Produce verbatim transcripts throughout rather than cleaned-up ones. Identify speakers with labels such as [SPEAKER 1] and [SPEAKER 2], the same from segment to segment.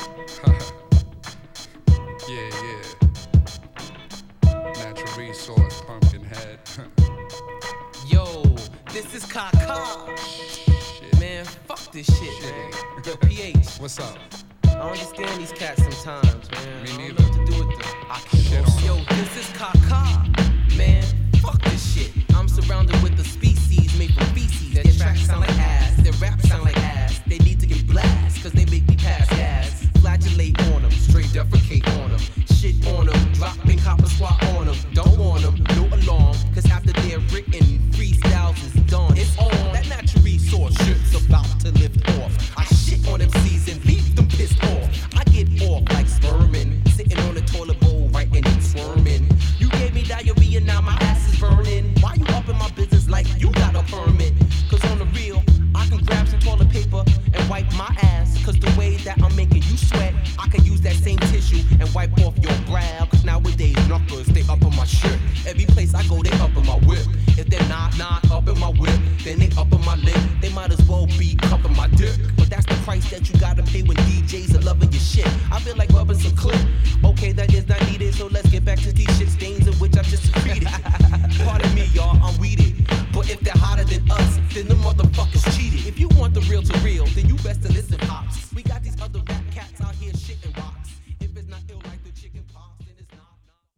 [SPEAKER 1] Yeah, yeah. Natural resource, pumpkin head.
[SPEAKER 2] Yo, this is Kaka.
[SPEAKER 1] Shit.
[SPEAKER 2] Man, fuck this shit, man. Yo, P H.
[SPEAKER 1] What's up?
[SPEAKER 2] I don't understand these cats sometimes, man.
[SPEAKER 1] Me
[SPEAKER 2] I
[SPEAKER 1] neither.
[SPEAKER 2] don't know what to do with them. I
[SPEAKER 1] Shit
[SPEAKER 2] can't.
[SPEAKER 1] on
[SPEAKER 2] Yo,
[SPEAKER 1] them.
[SPEAKER 2] this is Kaka. Man, fuck this shit. I'm surrounded with the species made from feces. Their tracks sound like ass. Their raps sound like ass. They need to get blast, cause they make me pass gas. Flagellate on them, straight defecate on them. Shit on them, dropping copper squat on them. Don't want them, no alarm, cause after they're written, freestyles is done. It's on, that natural resource shit's about to lift off. I shit on them C's and leave them pissed off. I get off like spermin, sitting on the toilet bowl, writing and squirming. You gave me diarrhea, now my ass is burning. Why you up in my business like you got a permit? Cause on the real, I can grab some toilet paper and wipe my ass. Cause the way that I'm making you sweat, I can use that same tissue and wipe off your brow. Cause nowadays knuckles, they up on my shirt. Every place I go, they up in my whip. If they're not, not up in my whip, then they up in my lip. They might as well be cupping my dick. But that's the price that you gotta pay when D Js are loving your shit. I feel like rubbing some clip. Okay, that is not needed, so let's get back to these shit stains in which I've just secreted. Pardon me, y'all, I'm weeded. But if they're hotter than us, then the motherfuckers cheated. If you want the real to real, then you best to listen, pops. We got these other rap cats out here shitting rocks. If it's not ill like the chicken pox, then it's not.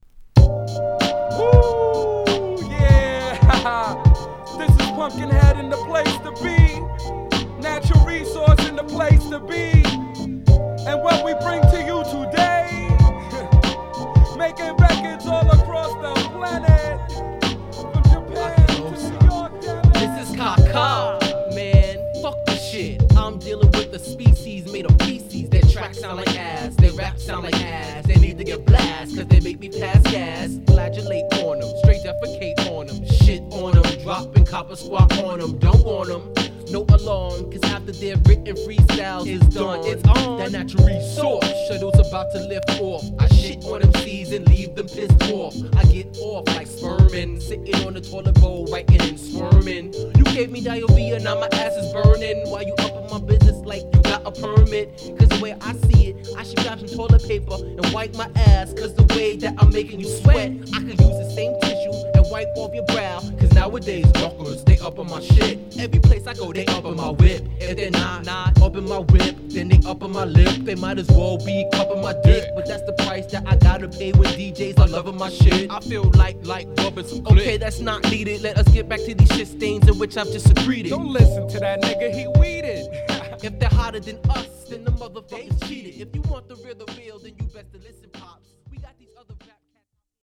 [SPEAKER 3] Woo, yeah. This is Pumpkinhead in the place to be. Natural resource in the place to be. And what we bring to you today, making records all across the planet. From Japan to New York.
[SPEAKER 2] This is Kaka, man. Fuck this shit. I'm dealing with the species made of feces. Their tracks sound like ass, their raps sound like ass. They need to get blast, cause they make me pass gas. Flagellate on them, straight defecate on them. Shit on them, dropping copper squat on them. Don't want them, no alarm, cause after their written freestyles is done. It's on that natural resource. Shuttle's about to lift off. I shit on them C's and leave them pissed off. I get off like spermin, sitting on the toilet bowl, writing and squirming. You gave me diarrhea, now my ass is burning. While you up in my business like you got a permit. Cause the way I see it, I should grab some toilet paper and wipe my ass. Cause the way that I'm making you sweat, I could use the same tissue and wipe off your brow. Cause nowadays, knuckles, they up on my shit. Every place I go, they up on my whip. If they're not, not up in my whip, then they up on my lip. They might as well be cupping my dick. But that's the price that I gotta pay when D Js are loving my shit. I feel like, like rubbing some clip. Okay, that's not needed. Let us get back to these shit stains in which I've just secreted.
[SPEAKER 3] Don't listen to that nigga, he weeded.
[SPEAKER 2] If they're hotter than us, then the motherfuckers cheated. If you want the real, the